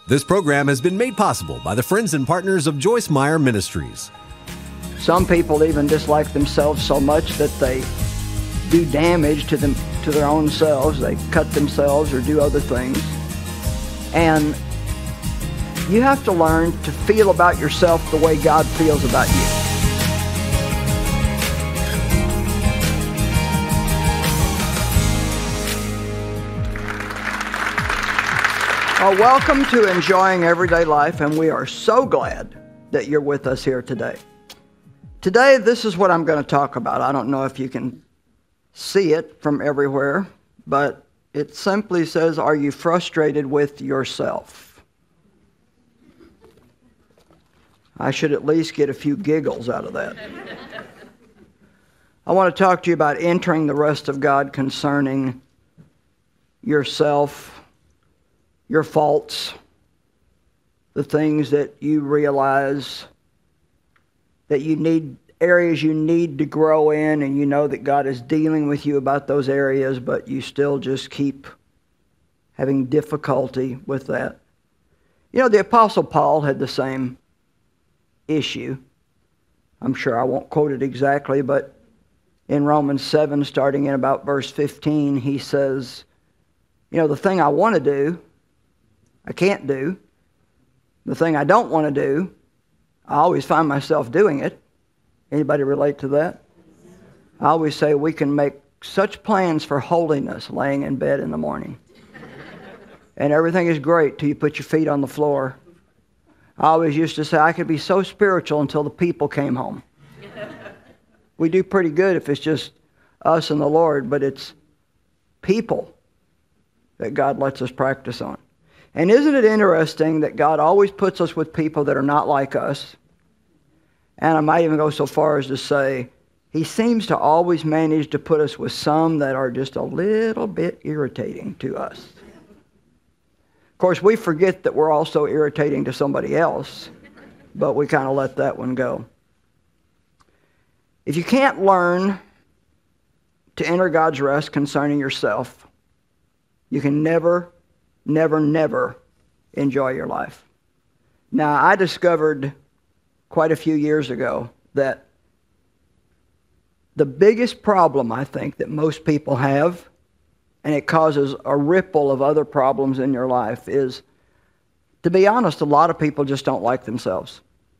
This program has been made possible by the friends and partners of Joyce Meyer Ministries. Some people even dislike themselves so much that they do damage to their own selves. They cut themselves or do other things. And you have to learn to feel about yourself the way God feels about you. Welcome to Enjoying Everyday Life, and we are so glad that you're with us here today. Today, this is what I'm going to talk about. I don't know if you can see it from everywhere, but it simply says, are you frustrated with yourself? I should at least get a few giggles out of that. I want to talk to you about entering the rest of God concerning yourself, your faults, the things that you realize that you need, areas you need to grow in, and you know that God is dealing with you about those areas, but you still just keep having difficulty with that. You know, the Apostle Paul had the same issue. I'm sure I won't quote it exactly, but in Romans 7, starting in about verse 15, he says, you know, the thing I want to do, I can't do. The thing I don't want to do, I always find myself doing it. Anybody relate to that? I always say we can make such plans for holiness laying in bed in the morning. And everything is great till you put your feet on the floor. I always used to say I could be so spiritual until the people came home. We do pretty good if it's just us and the Lord, but it's people that God lets us practice on. And isn't it interesting that God always puts us with people that are not like us? And I might even go so far as to say, He seems to always manage to put us with some that are just a little bit irritating to us. Of course, we forget that we're also irritating to somebody else, but we kind of let that one go. If you can't learn to enter God's rest concerning yourself, you can never enjoy your life. Now, I discovered quite a few years ago that the biggest problem I think that most people have, and it causes a ripple of other problems in your life, is, to be honest, a lot of people just don't like themselves.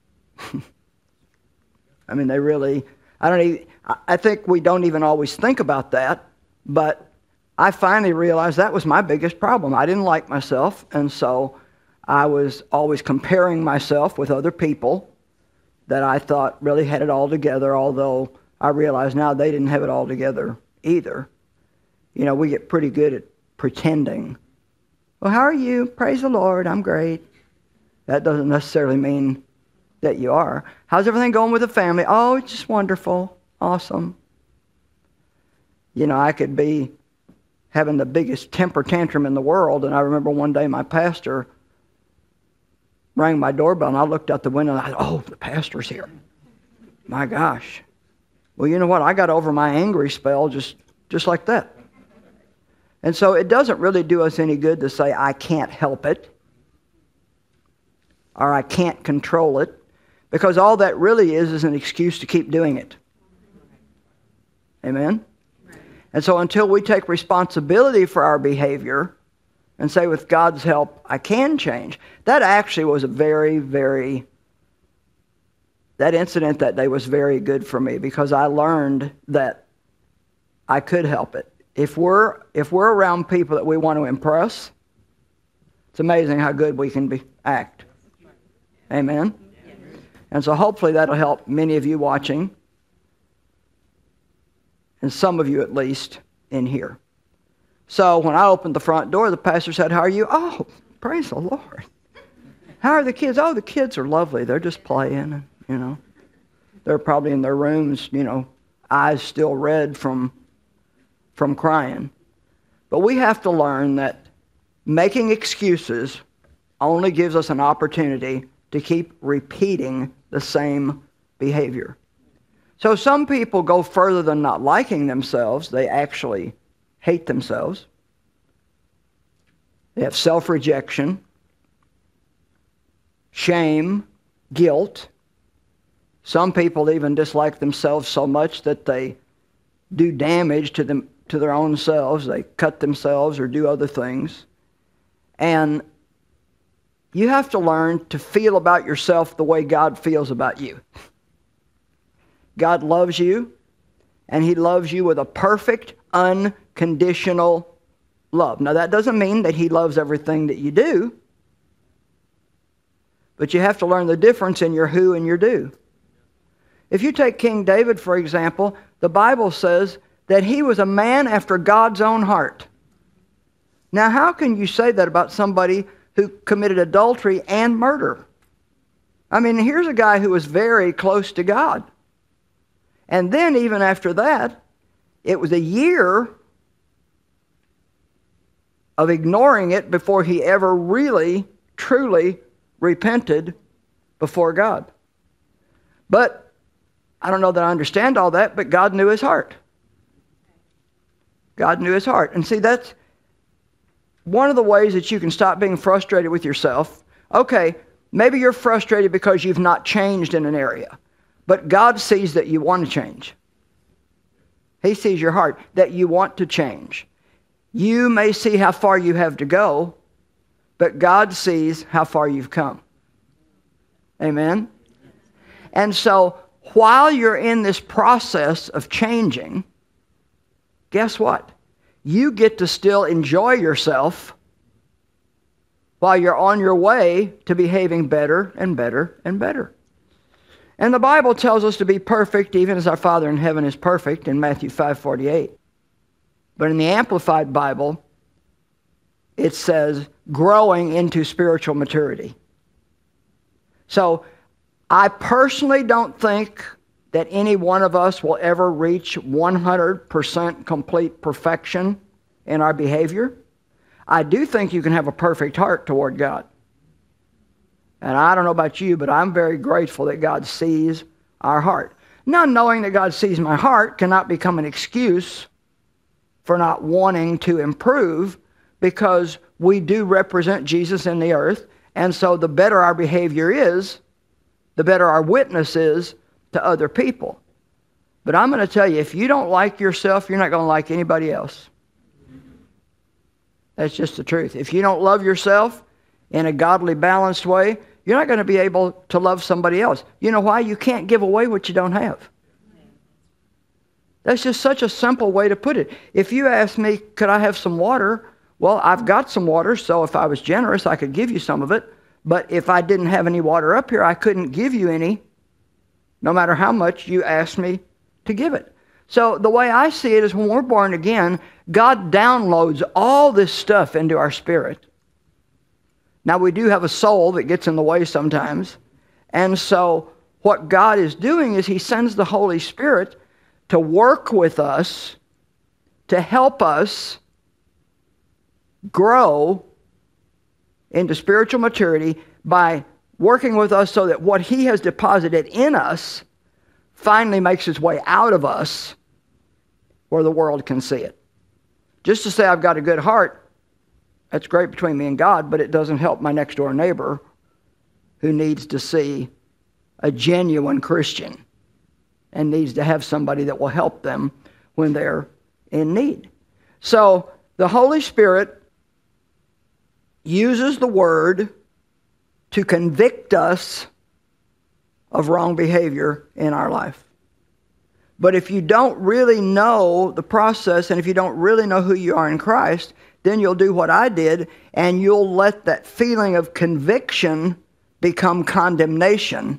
I mean, they really, I think we don't even always think about that, but I finally realized that was my biggest problem. I didn't like myself, and so I was always comparing myself with other people that I thought really had it all together, although I realize now they didn't have it all together either. You know, we get pretty good at pretending. Well, how are you? Praise the Lord, I'm great. That doesn't necessarily mean that you are. How's everything going with the family? Oh, it's just wonderful, awesome. You know, I could be having the biggest temper tantrum in the world, and I remember one day my pastor rang my doorbell, and I looked out the window, and I thought, oh, the pastor's here. My gosh. Well, you know what? I got over my angry spell just like that. And so it doesn't really do us any good to say, I can't help it, or I can't control it, because all that really is an excuse to keep doing it. Amen? And so until we take responsibility for our behavior and say, with God's help, I can change. That actually was a that incident that day was very good for me, because I learned that I could help it. If we're around people that we want to impress, it's amazing how good we can act. Amen? And so hopefully that'll help many of you watching, and some of you at least in here. So when I opened the front door, the pastor said, how are you? Oh, praise the Lord. How are the kids? Oh, the kids are lovely. They're just playing, you know. They're probably in their rooms, you know, eyes still red from crying. But we have to learn that making excuses only gives us an opportunity to keep repeating the same behavior. So some people go further than not liking themselves. They actually hate themselves. They have self-rejection. shame, guilt. Some people even dislike themselves so much that they do damage to their own selves. They cut themselves or do other things. And you have to learn to feel about yourself the way God feels about you. God loves you, and He loves you with a perfect, unconditional love. Now, that doesn't mean that He loves everything that you do, but you have to learn the difference in your who and your do. If you take King David, for example, the Bible says that he was a man after God's own heart. Now, how can you say that about somebody who committed adultery and murder? I mean, here's a guy who was very close to God. And then even after that, it was a year of ignoring it before he ever really, truly repented before God. But I don't know that I understand all that, but God knew his heart. God knew his heart. And see, that's one of the ways that you can stop being frustrated with yourself. Okay, maybe you're frustrated because you've not changed in an area. But God sees that you want to change. He sees your heart, that you want to change. You may see how far you have to go, but God sees how far you've come. Amen? And so, while you're in this process of changing, guess what? You get to still enjoy yourself while you're on your way to behaving better and better and better. And the Bible tells us to be perfect even as our Father in heaven is perfect in Matthew 5:48. But in the Amplified Bible, it says growing into spiritual maturity. So I personally don't think that any one of us will ever reach 100% complete perfection in our behavior. I do think you can have a perfect heart toward God. And I don't know about you, but I'm very grateful that God sees our heart. Now, knowing that God sees my heart cannot become an excuse for not wanting to improve, because we do represent Jesus in the earth. And so the better our behavior is, the better our witness is to other people. But I'm going to tell you, if you don't like yourself, you're not going to like anybody else. That's just the truth. If you don't love yourself in a godly, balanced way, you're not going to be able to love somebody else. You know why? You can't give away what you don't have. That's just such a simple way to put it. If you ask me, could I have some water? Well, I've got some water, so if I was generous, I could give you some of it. But if I didn't have any water up here, I couldn't give you any, no matter how much you asked me to give it. So the way I see it is, when we're born again, God downloads all this stuff into our spirit. Now, we do have a soul that gets in the way sometimes. And so what God is doing is He sends the Holy Spirit to work with us, to help us grow into spiritual maturity by working with us so that what He has deposited in us finally makes its way out of us where the world can see it. Just to say I've got a good heart, that's great between me and God, but it doesn't help my next door neighbor who needs to see a genuine Christian and needs to have somebody that will help them when they're in need. So the Holy Spirit uses the Word to convict us of wrong behavior in our life. But if you don't really know the process, and if you don't really know who you are in Christ, then you'll do what I did, and you'll let that feeling of conviction become condemnation.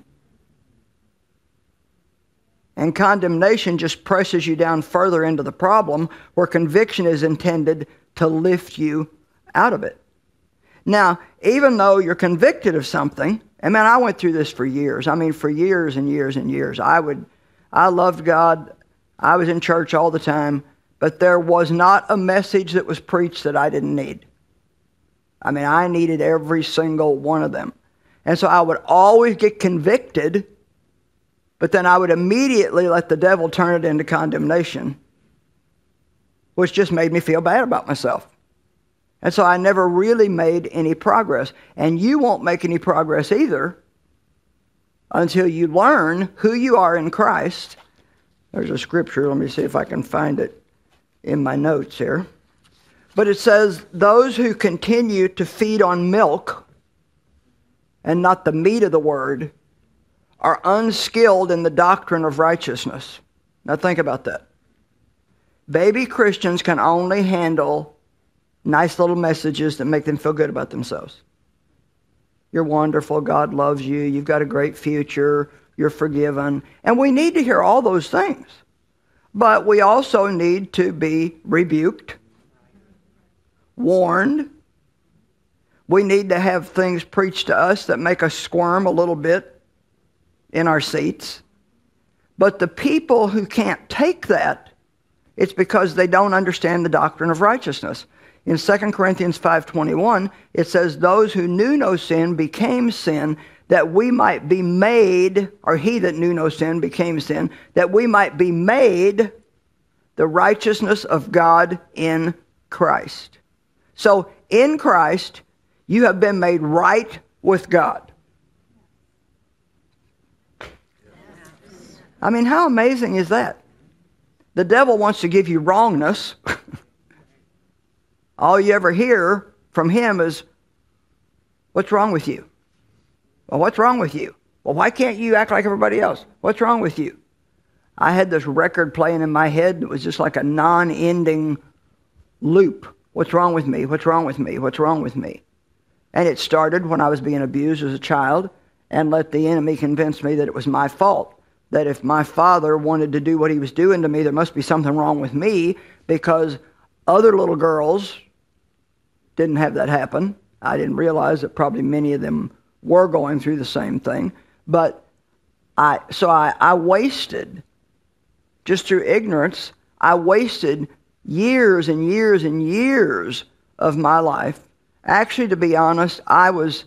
And condemnation just presses you down further into the problem, where conviction is intended to lift you out of it. Now, even though you're convicted of something, and man, I went through this for years. I mean, for years and years and years. I loved God. I was in church all the time. But there was not a message that was preached that I didn't need. I mean, I needed every single one of them. And so I would always get convicted, but then I would immediately let the devil turn it into condemnation, which just made me feel bad about myself. And so I never really made any progress. And you won't make any progress either until you learn who you are in Christ. There's a scripture. Let me see if I can find it in my notes here. But it says, those who continue to feed on milk and not the meat of the word are unskilled in the doctrine of righteousness. Now think about that. Baby Christians can only handle nice little messages that make them feel good about themselves. You're wonderful. God loves you. You've got a great future. You're forgiven. And we need to hear all those things. But we also need to be rebuked, warned. We need to have things preached to us that make us squirm a little bit in our seats. But the people who can't take that, it's because they don't understand the doctrine of righteousness. In 2 Corinthians 5:21, it says, those who knew no sin became sin, that we might be made, or he that knew no sin became sin, that we might be made the righteousness of God in Christ. So in Christ, you have been made right with God. I mean, how amazing is that? The devil wants to give you wrongness. All you ever hear from him is, what's wrong with you? Well, what's wrong with you? Well, why can't you act like everybody else? What's wrong with you? I had this record playing in my head that was just like a non-ending loop. What's wrong with me? What's wrong with me? What's wrong with me? And it started when I was being abused as a child, and let the enemy convince me that it was my fault. That if my father wanted to do what he was doing to me, there must be something wrong with me, because other little girls didn't have that happen. I didn't realize that probably many of them were going through the same thing. But I wasted, just through ignorance, I wasted years and years and years of my life. Actually, to be honest, I was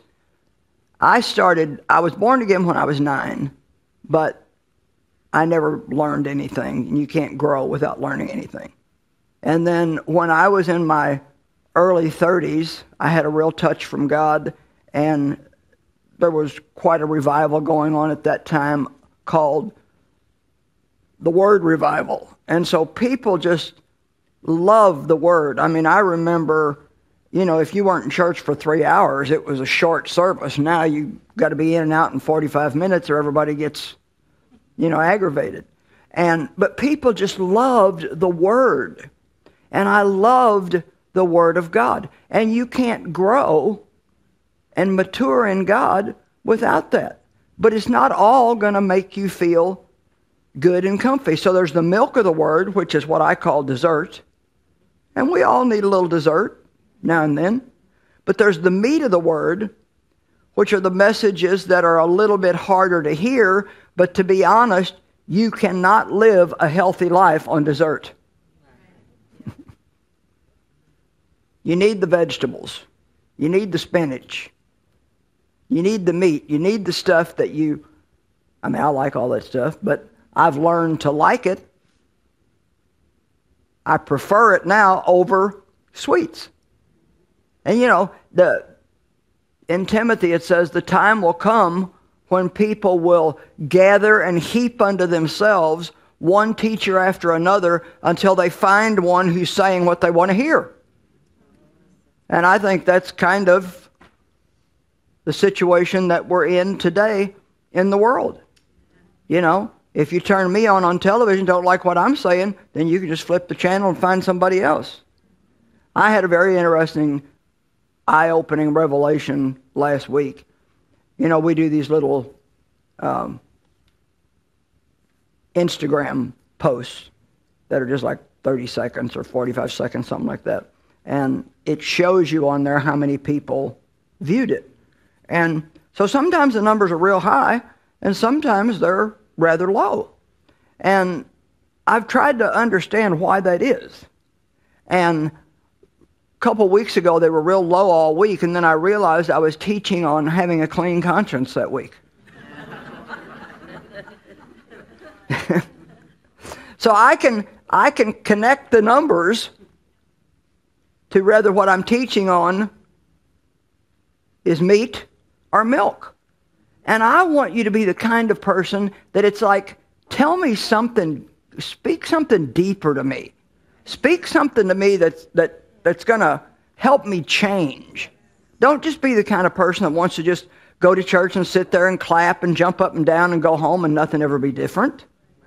born again when I was 9, but I never learned anything. And you can't grow without learning anything. And then when I was in my early 30s, I had a real touch from God, and there was quite a revival going on at that time called the Word Revival. And so people just loved the Word. I mean, I remember, if you weren't in church for 3 hours, it was a short service. Now you got to be in and out in 45 minutes or everybody gets, aggravated. But people just loved the Word. And I loved the Word of God. And you can't grow and mature in God without that. But it's not all going to make you feel good and comfy. So there's the milk of the Word, which is what I call dessert. And we all need a little dessert now and then. But there's the meat of the Word, which are the messages that are a little bit harder to hear. But to be honest, you cannot live a healthy life on dessert. You need the vegetables. You need the spinach. You need the meat. You need the stuff that I like all that stuff, but I've learned to like it. I prefer it now over sweets. And in Timothy it says, the time will come when people will gather and heap unto themselves one teacher after another until they find one who's saying what they want to hear. And I think that's kind of the situation that we're in today in the world. If you turn me on television, don't like what I'm saying, then you can just flip the channel and find somebody else. I had a very interesting, eye-opening revelation last week. We do these little Instagram posts that are just like 30 seconds or 45 seconds, something like that. And it shows you on there how many people viewed it. And so sometimes the numbers are real high, and sometimes they're rather low. And I've tried to understand why that is. And a couple weeks ago, they were real low all week, and then I realized I was teaching on having a clean conscience that week. So I can connect the numbers to whether what I'm teaching on is meat or milk. And I want you to be the kind of person that it's like, tell me something, speak something deeper to me. Speak something to me that's going to help me change. Don't just be the kind of person that wants to just go to church and sit there and clap and jump up and down and go home and nothing ever be different.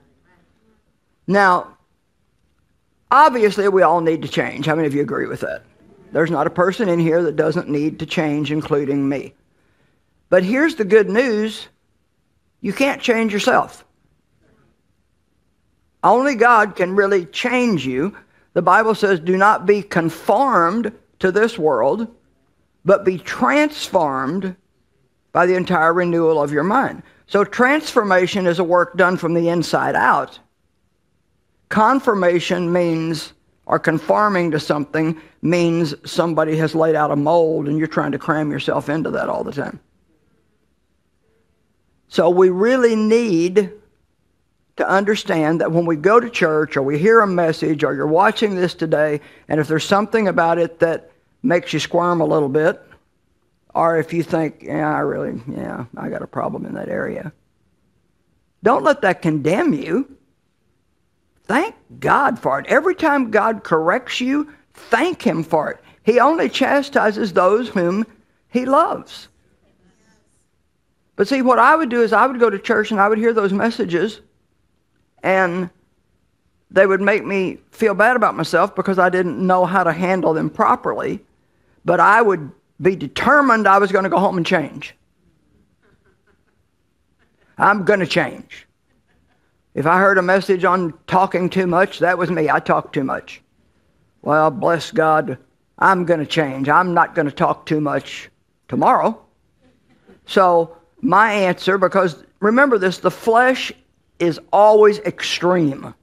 Now, obviously we all need to change. How many of you agree with that? There's not a person in here that doesn't need to change, including me. But here's the good news. You can't change yourself. Only God can really change you. The Bible says, do not be conformed to this world, but be transformed by the entire renewal of your mind. So transformation is a work done from the inside out. Conformation means, or conforming to something, means somebody has laid out a mold and you're trying to cram yourself into that all the time. So we really need to understand that when we go to church or we hear a message or you're watching this today, and if there's something about it that makes you squirm a little bit, or if you think, I got a problem in that area, don't let that condemn you. Thank God for it. Every time God corrects you, thank Him for it. He only chastises those whom He loves. But see, what I would do is I would go to church and I would hear those messages, and they would make me feel bad about myself because I didn't know how to handle them properly. But I would be determined I was going to go home and change. I'm going to change. If I heard a message on talking too much, that was me. I talked too much. Well, bless God, I'm going to change. I'm not going to talk too much tomorrow. So my answer, because remember this, the flesh is always extreme.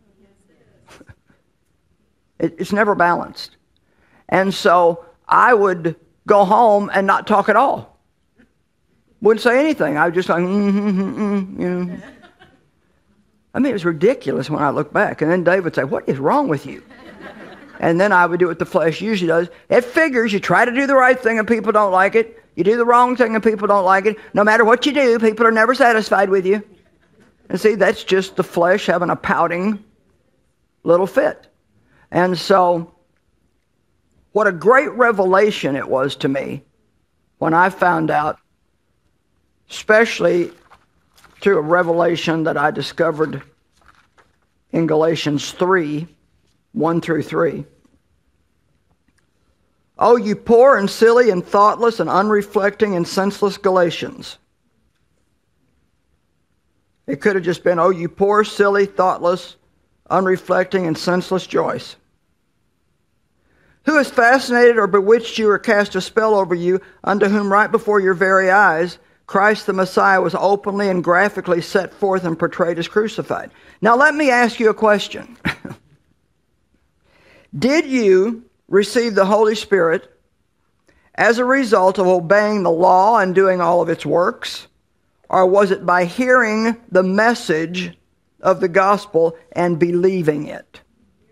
It's never balanced. And so I would go home and not talk at all. Wouldn't say anything. I would just like, I mean, it was ridiculous when I look back. And then Dave would say, what is wrong with you? And then I would do what the flesh usually does. It figures you try to do the right thing and people don't like it. You do the wrong thing and people don't like it. No matter what you do, people are never satisfied with you. And see, that's just the flesh having a pouting little fit. And so, what a great revelation it was to me when I found out, especially through a revelation that I discovered in Galatians 3, 1 through 3. Oh, you poor and silly and thoughtless and unreflecting and senseless Galatians. It could have just been, oh, you poor, silly, thoughtless, unreflecting, and senseless Joyce. Who has fascinated or bewitched you or cast a spell over you, unto whom right before your very eyes Christ the Messiah was openly and graphically set forth and portrayed as crucified? Now let me ask you a question. Did you receive the Holy Spirit as a result of obeying the law and doing all of its works? Or was it by hearing the message of the gospel and believing it?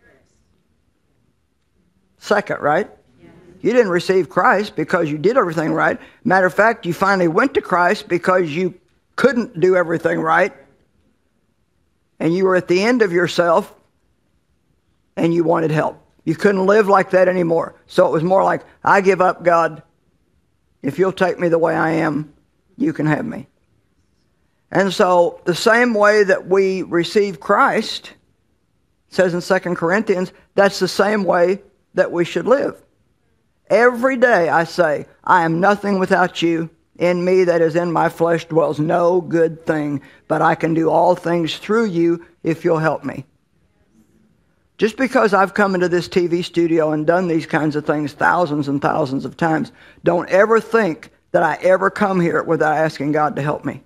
Second, right? You didn't receive Christ because you did everything right. Matter of fact, you finally went to Christ because you couldn't do everything right. And you were at the end of yourself and you wanted help. You couldn't live like that anymore. So it was more like, I give up, God. If you'll take me the way I am, you can have me. And so the same way that we receive Christ, it says in 2 Corinthians, that's the same way that we should live. Every day I say, I am nothing without you. In me, that is in my flesh, dwells no good thing, but I can do all things through you if you'll help me. Just because I've come into this TV studio and done these kinds of things thousands and thousands of times, don't ever think that I ever come here without asking God to help me.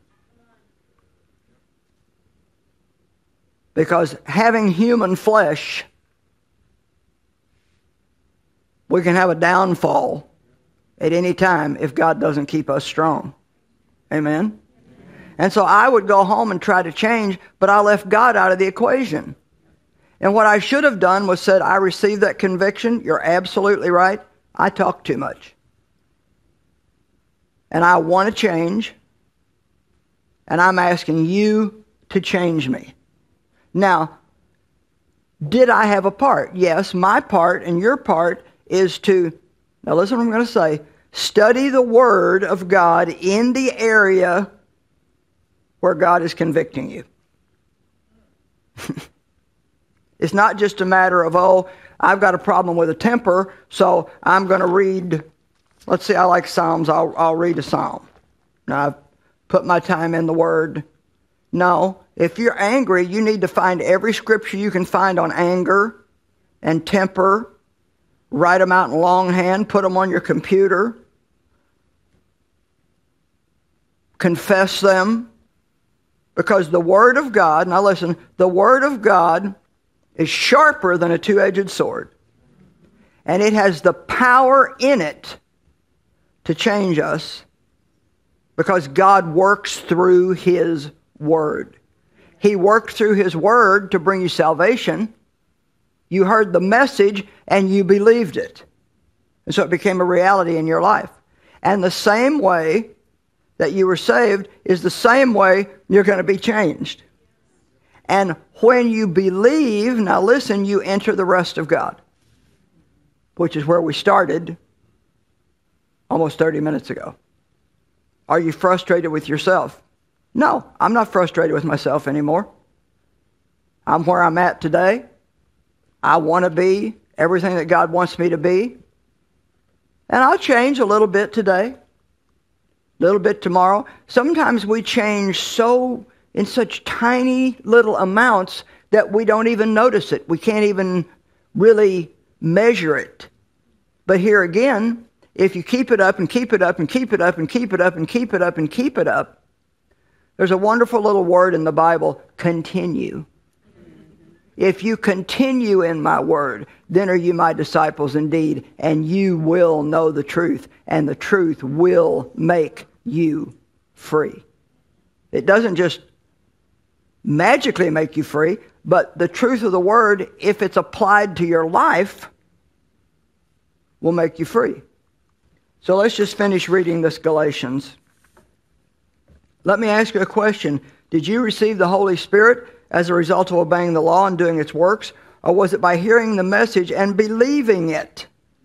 Because having human flesh, we can have a downfall at any time if God doesn't keep us strong. Amen? And so I would go home and try to change, but I left God out of the equation. And what I should have done was said, I received that conviction. You're absolutely right. I talk too much. And I want to change. And I'm asking you to change me. Now, did I have a part? Yes, my part and your part is to, now listen what I'm going to say, study the Word of God in the area where God is convicting you. It's not just a matter of, oh, I've got a problem with a temper, so I'm going to read, let's say I like Psalms, I'll read a psalm. Now, I've put my time in the Word. No, if you're angry, you need to find every scripture you can find on anger and temper, write them out in longhand, put them on your computer, confess them, because the Word of God, now listen, the Word of God is sharper than a two-edged sword. And it has the power in it to change us because God works through His Word. He worked through His Word to bring you salvation. You heard the message and you believed it. And so it became a reality in your life. And the same way that you were saved is the same way you're going to be changed. And when you believe, now listen, you enter the rest of God, which is where we started almost 30 minutes ago. Are you frustrated with yourself? No, I'm not frustrated with myself anymore. I'm where I'm at today. I want to be everything that God wants me to be. And I'll change a little bit today, a little bit tomorrow. Sometimes we change in such tiny little amounts that we don't even notice it. We can't even really measure it. But here again, if you keep it up and keep it up and keep it up and keep it up and keep it up and keep it up, there's a wonderful little word in the Bible, continue. If you continue in my word, then are you my disciples indeed, and you will know the truth, and the truth will make you free. It doesn't just magically make you free, but the truth of the word, if it's applied to your life, will make you free. So let's just finish reading this Galatians. Let me ask you a question. Did you receive the Holy Spirit as a result of obeying the law and doing its works? Or was it by hearing the message and believing it?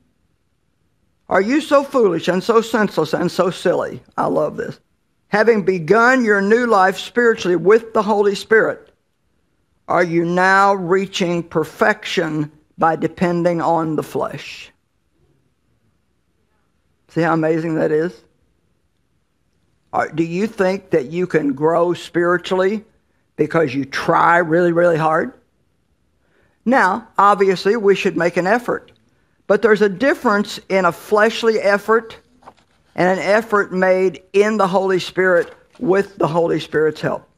Are you so foolish and so senseless and so silly? I love this. Having begun your new life spiritually with the Holy Spirit, are you now reaching perfection by depending on the flesh? See how amazing that is? Do you think that you can grow spiritually because you try really, really hard? Now, obviously, we should make an effort. But there's a difference in a fleshly effort and an effort made in the Holy Spirit with the Holy Spirit's help.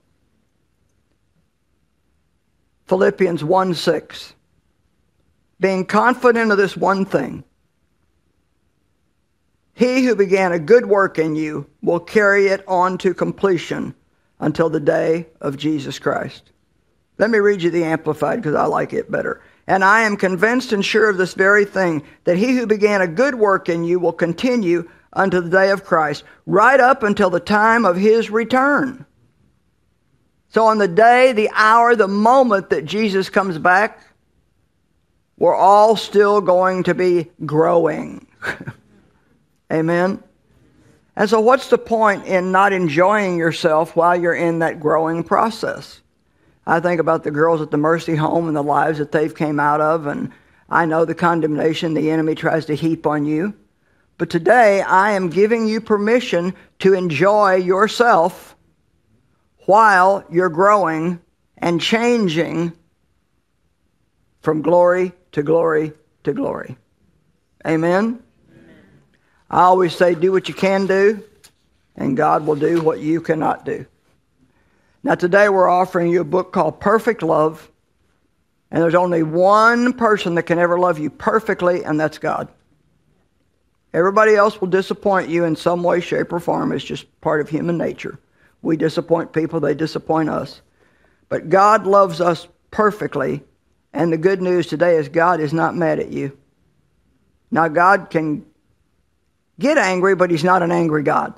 Philippians 1:6. Being confident of this one thing, he who began a good work in you will carry it on to completion until the day of Jesus Christ. Let me read you the Amplified because I like it better. And I am convinced and sure of this very thing, that he who began a good work in you will continue unto the day of Christ, right up until the time of his return. So on the day, the hour, the moment that Jesus comes back, we're all still going to be growing. Amen? And so what's the point in not enjoying yourself while you're in that growing process? I think about the girls at the Mercy Home and the lives that they've came out of, and I know the condemnation the enemy tries to heap on you. But today, I am giving you permission to enjoy yourself while you're growing and changing from glory to glory to glory. Amen? I always say, do what you can do, and God will do what you cannot do. Now today we're offering you a book called Perfect Love, and there's only one person that can ever love you perfectly, and that's God. Everybody else will disappoint you in some way, shape, or form. It's just part of human nature. We disappoint people, they disappoint us. But God loves us perfectly, and the good news today is God is not mad at you. Now, God can get angry, but he's not an angry God.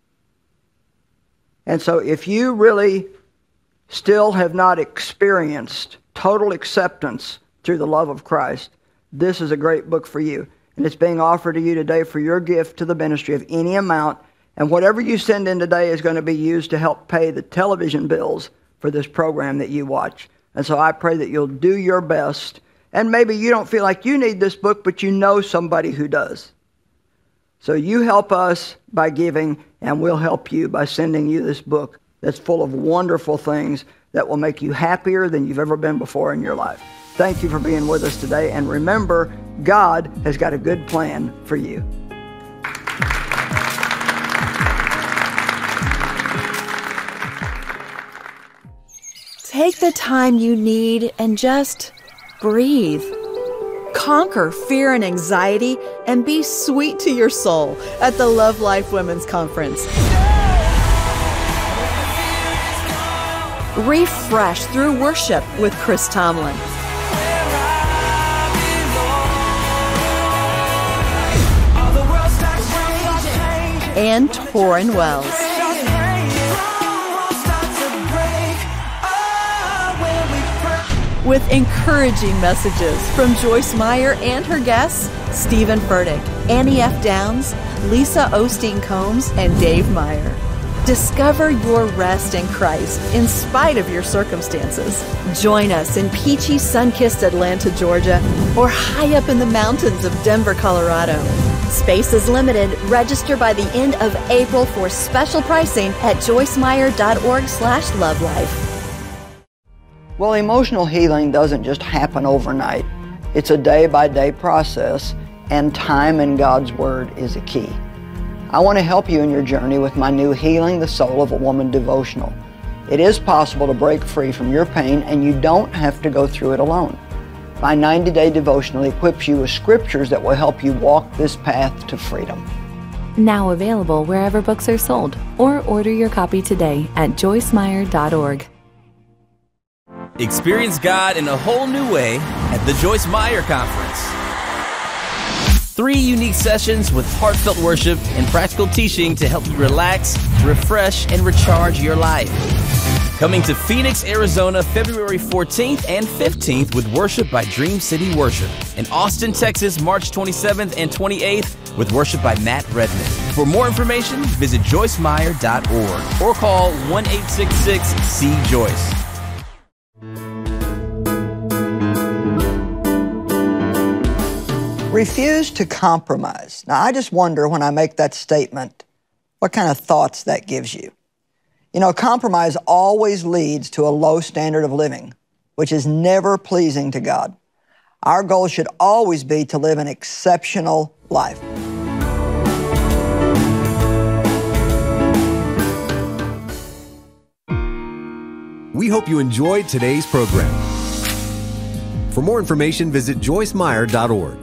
And so if you really still have not experienced total acceptance through the love of Christ, this is a great book for you. And it's being offered to you today for your gift to the ministry of any amount. And whatever you send in today is going to be used to help pay the television bills for this program that you watch. And so I pray that you'll do your best. And maybe you don't feel like you need this book, but you know somebody who does. So you help us by giving, and we'll help you by sending you this book that's full of wonderful things that will make you happier than you've ever been before in your life. Thank you for being with us today. And remember, God has got a good plan for you. Take the time you need and just breathe. Conquer fear and anxiety and be sweet to your soul at the Love Life Women's Conference. Refresh through worship with Chris Tomlin. And Torrin Wells. With encouraging messages from Joyce Meyer and her guests, Stephen Furtick, Annie F. Downs, Lisa Osteen Combs, and Dave Meyer. Discover your rest in Christ in spite of your circumstances. Join us in peachy, sun-kissed Atlanta, Georgia, or high up in the mountains of Denver, Colorado. Space is limited. Register by the end of April for special pricing at joycemeyer.org/lovelife. Well, emotional healing doesn't just happen overnight. It's a day-by-day process, and time in God's Word is a key. I want to help you in your journey with my new Healing the Soul of a Woman devotional. It is possible to break free from your pain, and you don't have to go through it alone. My 90-day devotional equips you with scriptures that will help you walk this path to freedom. Now available wherever books are sold, or order your copy today at joycemeyer.org. Experience God in a whole new way at the Joyce Meyer Conference. 3 unique sessions with heartfelt worship and practical teaching to help you relax, refresh, and recharge your life. Coming to Phoenix, Arizona, February 14th and 15th with worship by Dream City Worship. And Austin, Texas, March 27th and 28th with worship by Matt Redman. For more information, visit joycemeyer.org or call 1-866-C-JOYCE. Refuse to compromise. Now, I just wonder when I make that statement, what kind of thoughts that gives you. You know, compromise always leads to a low standard of living, which is never pleasing to God. Our goal should always be to live an exceptional life. We hope you enjoyed today's program. For more information, visit joycemeyer.org.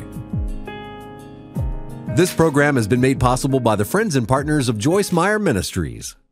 This program has been made possible by the friends and partners of Joyce Meyer Ministries.